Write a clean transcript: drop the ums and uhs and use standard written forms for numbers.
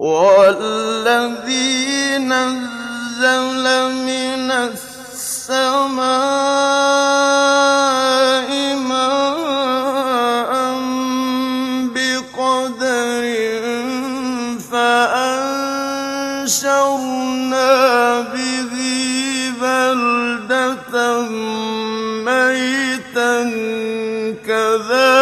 وَالَّذِي نَزَّلَ مِنَ السَّمَاءِ مَاءً بِقَدَرٍ فَأَنشَرْنَا بِهِ بَلْدَةً مَّيْتًا كَذَٰلِكَ